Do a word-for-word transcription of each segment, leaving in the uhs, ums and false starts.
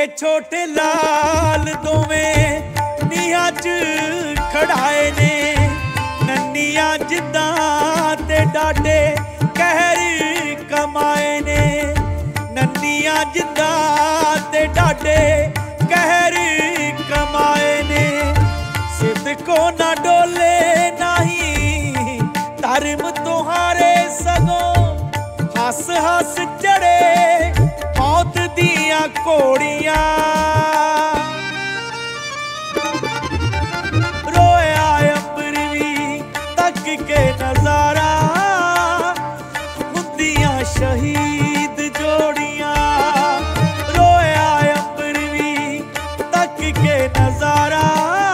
निके छोटे लाल दोवें नीहां च खड़ाए ने, नन्नियां जिद्दां ते डाडे कहर कमाए ने, नन्नियां जिद्दां ते डाडे कहर कमाए ने। सिद्को ना डोले नाही धर्म तुहारे सगों, हस हस चढ़े मौत दियां घोड़ियां। रोया अंबर भी तक के नजारा, हुंदियां शहीद जोड़ियां। रोया अंबर भी तक के नजारा,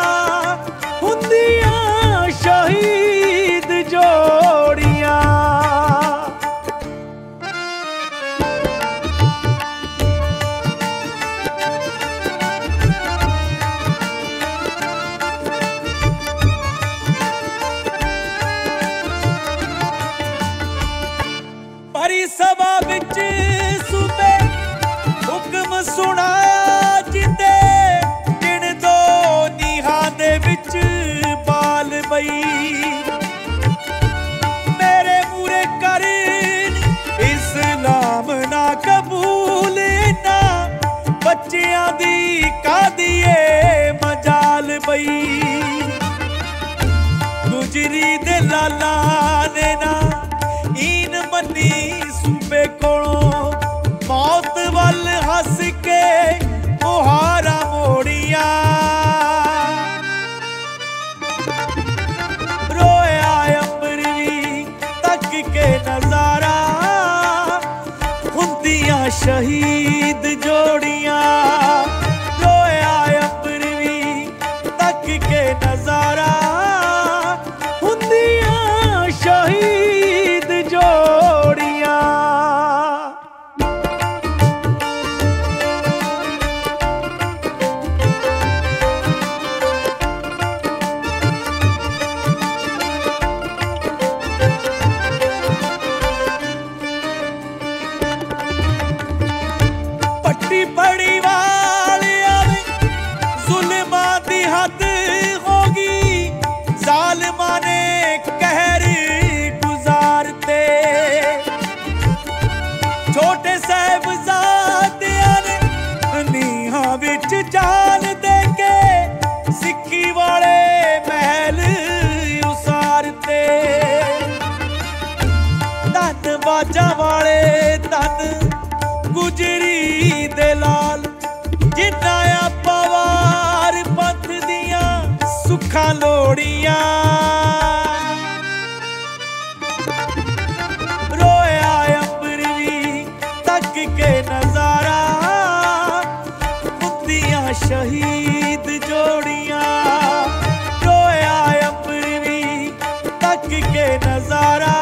हुंदियां शहीद जोड़ियां। भरी सभा विच सूबे हुक्म सुनाया जिंदे, गिण दो नीहां दे विच बाल बई। मेरे मूरे कर इस्लाम ना कबूल ना, बच्चियां दी कादिए मजाल बई। गुजरी दे लाला ने ना ईन मनी सूबे कोलों, मौत वल हस के मुहारा मोड़िया। रोया अंबर भी तक के नजारा, हुंदियां शहीद जोड़ियां। रोया अंबर भी तक के नजारा, हुंदियां शहीद जोड़ियां। पट्टी पड़ी वाले आवे जुल्मां दी हद होगी, जालिमां ने कहर गुजारते। छोटे साहिबजादियां ने नीहां विच जान दे के, सिक्की वाले महल उसारते। धन बाजा वाले धन गुजरी दे लाल, जिन्ना पवार पंथ दियां सुखां लोड़ियां। रोया अंबर भी तक के नजारा, हुंदियां शहीद जोड़ियां। रोया अंबर भी तक के नजारा,